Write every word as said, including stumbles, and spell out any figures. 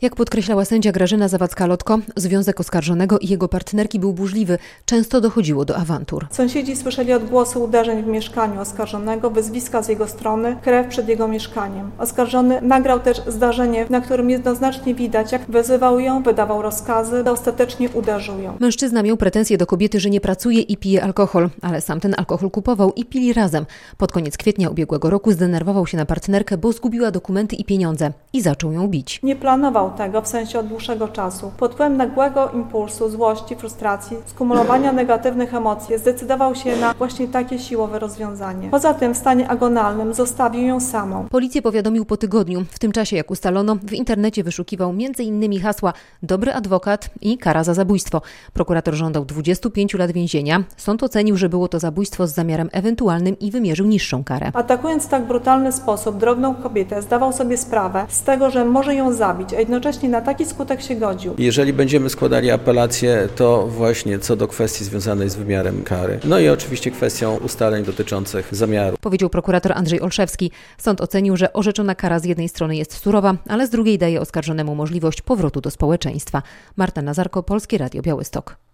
Jak podkreślała sędzia Grażyna Zawadzka-Lotko, związek oskarżonego i jego partnerki był burzliwy. Często dochodziło do awantur. Sąsiedzi słyszeli odgłosy uderzeń w mieszkaniu oskarżonego, wyzwiska z jego strony, krew przed jego mieszkaniem. Oskarżony nagrał też zdarzenie, na którym jednoznacznie widać, jak wyzywał ją, wydawał rozkazy, ostatecznie uderzył ją. Mężczyzna miał pretensje do kobiety, że nie pracuje i pije alkohol, ale sam ten alkohol kupował i pili razem. Pod koniec kwietnia ubiegłego roku zdenerwował się na partnerkę, bo zgubiła dokumenty i pieniądze i zaczął ją bić. Nie planował tego w sensie od dłuższego czasu. Pod wpływem nagłego impulsu, złości, frustracji, skumulowania negatywnych emocji zdecydował się na właśnie takie siłowe rozwiązanie. Poza tym w stanie agonalnym zostawił ją samą. Policję powiadomił po tygodniu. W tym czasie, jak ustalono, w internecie wyszukiwał między innymi hasła dobry adwokat i kara za zabójstwo. Prokurator żądał dwudziestu pięciu lat więzienia. Sąd ocenił, że było to zabójstwo z zamiarem ewentualnym i wymierzył niższą karę. Atakując w tak brutalny sposób drobną kobietę, zdawał sobie sprawę z tego, że może ją zabić, a jednocześnie na taki skutek się godził. Jeżeli będziemy składali apelację, to właśnie co do kwestii związanej z wymiarem kary. No i oczywiście kwestią ustaleń dotyczących zamiaru. Powiedział prokurator Andrzej Olszewski. Sąd ocenił, że orzeczona kara z jednej strony jest surowa, ale z drugiej daje oskarżonemu możliwość powrotu do społeczeństwa. Marta Nazarko, Polskie Radio Białystok.